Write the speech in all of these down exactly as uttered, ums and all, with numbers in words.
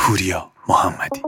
پوریا محمدی.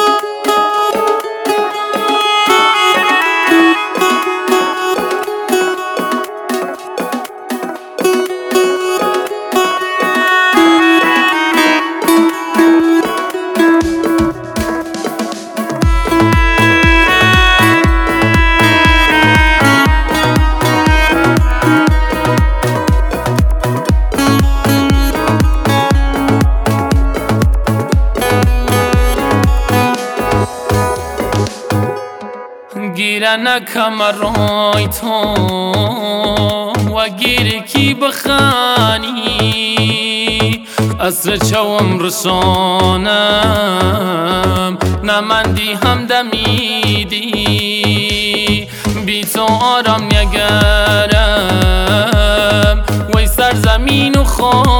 گیرن کمرای تو و گیر کی بخانی عصر چوم رسانم نمندی هم دمیدی بی تو آرام نگرم وی سرزمین و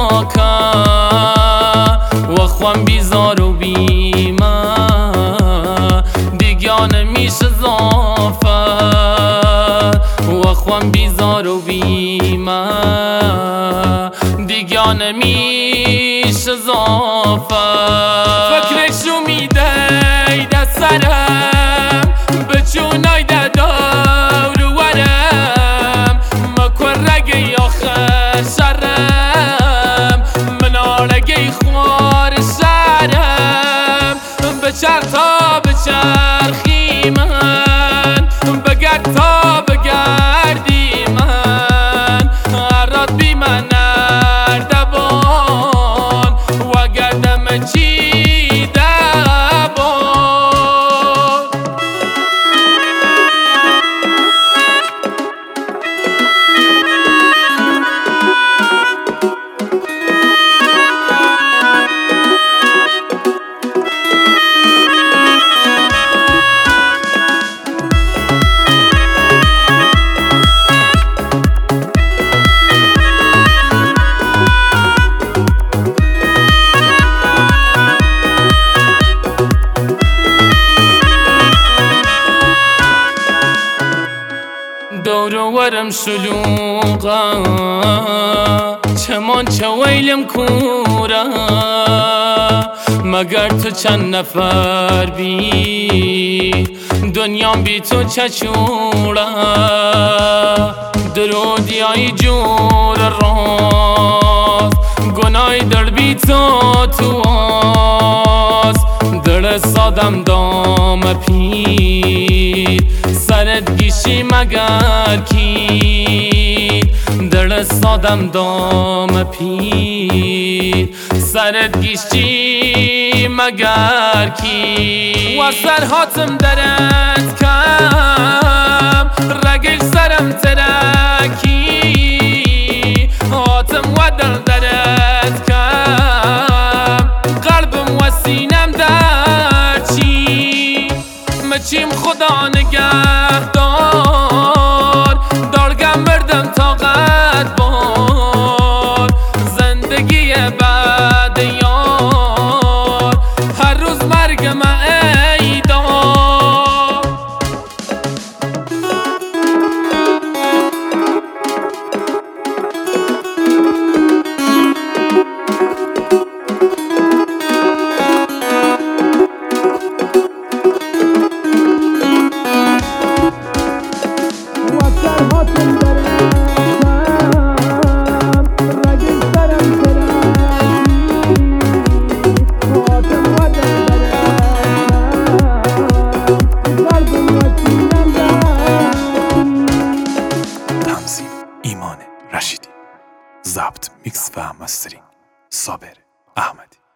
خاکم و خوام بیزار و بیمه دیگه میشه زافه و خوام بیزار و بیمه دیگه نمیشه زافه فکرشو میده دست سرم به چونای ده دور ورم مکن رگی آخر شرم منارگی خوار شرم بچر تا بچرخی من بگرد تا بگردی من راد بی من نردبان و گردم چی دبان دور ورم شلوغا چمان چه ویلم کورا مگر تو چند نفر بی دنیام بی تو چچورا درودی ای جور راست گنای در بی تو تو آست در سادم دام پیر سرت گیشی مگر کید در سادم دام پیر سرت گیشی مگر کید و سرهاتم درت کم رگش سرم ترکی هاتم و دل درت کم قلبم و سینم در چی مچیم خدا نگهدار دارگم بردم طاقت بار زندگی بعد یار هر روز مرگم ای دار ایمان رشیدی. ضبط، میکس و مسترینگ صابر احمدی.